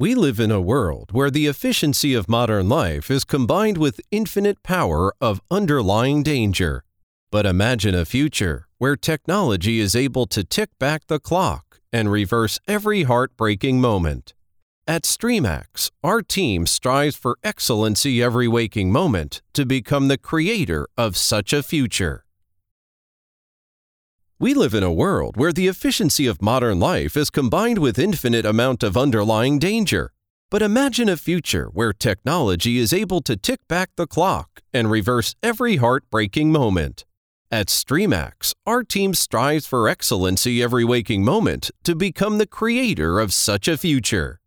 We live in a world where the efficiency of modern life is combined with infinite power of underlying danger. But imagine a future where technology is able to tick back the clock and reverse every heartbreaking moment. At Streamax, our team strives for excellency every waking moment to become the creator of such a future. We live in a world where the efficiency of modern life is combined with infinite amount of underlying danger. But imagine a future where technology is able to tick back the clock and reverse every heartbreaking moment. At Streamax, our team strives for excellency every waking moment to become the creator of such a future.